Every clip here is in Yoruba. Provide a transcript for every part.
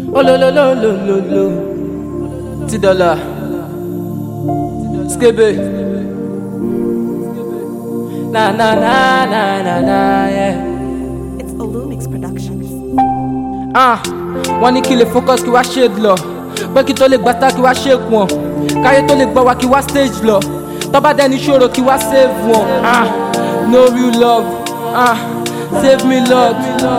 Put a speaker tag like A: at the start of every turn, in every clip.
A: Oh lo lo lo lo lo lo. $10. Skibbe. Na na na na na na yeah.
B: It's Olumix Productions.
A: Wọ́n ní kí lè focus kí wá shade lọ. Pé kí tó lè gbàtà kí wá shake wọn. Káyé tó lè gbọ́ wa kí wá stage lọ. Tọ́ba dẹni ṣòro kí wá save wọn. No real love. Save me Lord.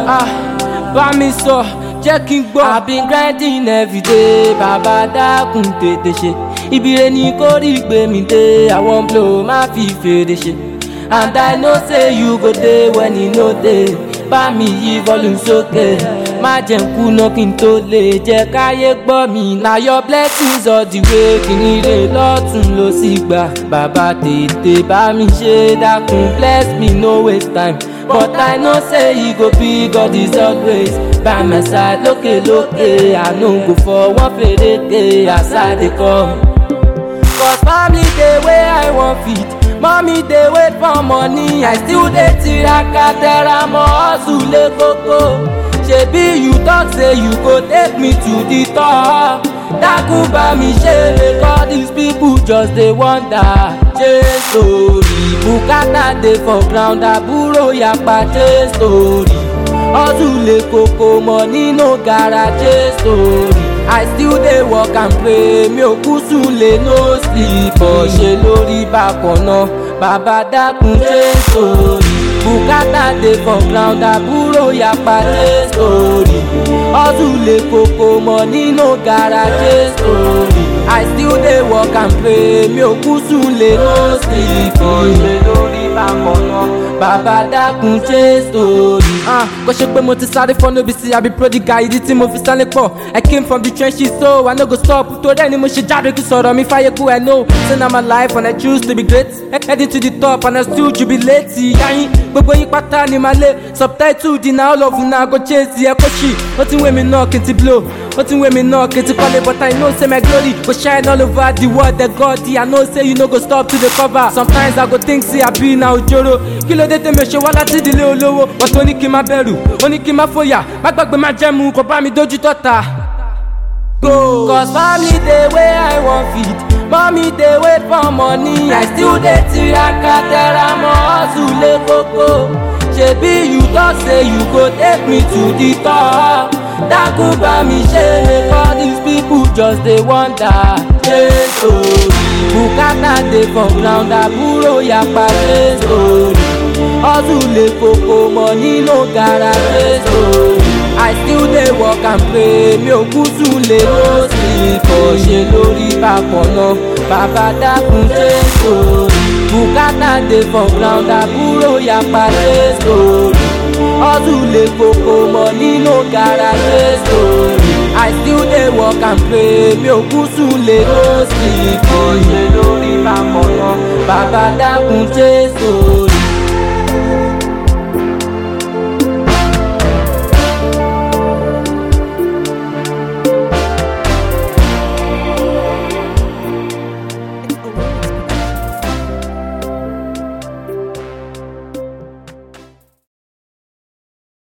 A: Bá mi sọ. Jẹ́ kí n gbọ́. I've been grinding every day. Bàbá dákun tètè ṣe. Ibire ni kò rí gbé mi dé. Àwọn blow má fi fèrè ṣe. And I know say you go dey when you no dey. Bá mi yí volume sókè. Má jẹ́ n kùnà kí n tó lè jẹ́ káyé gbọ́ mi. Na your blessings all the way. Kìíní rè lọ́tún ló sì gbà. Bàbá tètè bá mi ṣe dákun. Bless me no waste time. But I know say he go be God is always by my side. Lókè lókè, I no go for one fèrèkè as I dey come. Cause family dey wey I wan feed. Mommy dey wait for money. I still dey tiraka tẹra mọ́ hustle lé kókó. Ṣebí you talk say you go take me to the top. Dákun bá mi ṣe make all these people just dey wonder. Change story, bùkátà dey for ground, àbúrò yapa change story. Hustle lé kókó, money no gara change story. I still dey work and pray, mi ò kú súnlé no sleep. Ọ̀ṣẹ́ lórí bákan náà, bàbá dákun change story. Bùkátà dey for ground, àbúrò yapa change story. Hustle lé kókó, money no gara change story. I still dey work and pray, mi ò kú súnlé no sleep. Ọ̀ṣẹ́ lórí bákan náà, bàbá dákun change story. Kò ṣe pé mo ti sáré fọ́ níbi sí àbí prodigal ìdí tí mo fi sálé pọ̀. I came from the trenches so I no go stop. Torí ẹni mo ṣe jáde kí sọ̀rọ̀ mi fáyé kú I know. Say na my life and I choose to be great. Heading to the top and I still jubilate. Yayin gbogbo yín pátá ni màá lé. Subtitle di na all of una go chase ẹ kó ṣì. Ó ti ń wé mi náà kí n ti blow. Ó ti ń wé mi náà kí n ti kọ́lé but I know say my glory go shine all over the world. The God I know say you no go stop to the cover. Sometimes I go think say I be na ojoro. Kí ló dé tèmi ṣe wá láti ìdílé olówó. But ó ní kí n má bẹ̀rù, ó ní kí n má fòyà. Má gbàgbé má jẹ́mu kò bá mi dójú tọ́ta. Go. Cause family dey wey I wan feed. Mommy dey wait for money. I still dey tiraka tẹra mọ́ hustle lé kókó. Ṣebí you talk say you go take me to the top. Dákun bá mi ṣe make all these people just dey wonder. Change story. Bùkátà dey for ground, àbúrò yapa change story. Hustle lé kókó, money no gara change story. I still dey work and pray, mi ò kú súnlé no sleep. Ọ̀ṣẹ́ lórí bákan náà, bàbá dákun change story. Bùkátà dey for ground, àbúrò yapa change story. Hustle lé kókó, money no gara change story. I still dey work and pray, mi ò kú súnlé no sleep. Ọ̀ṣẹ́ lórí bákan náà, bàbá dákun change story.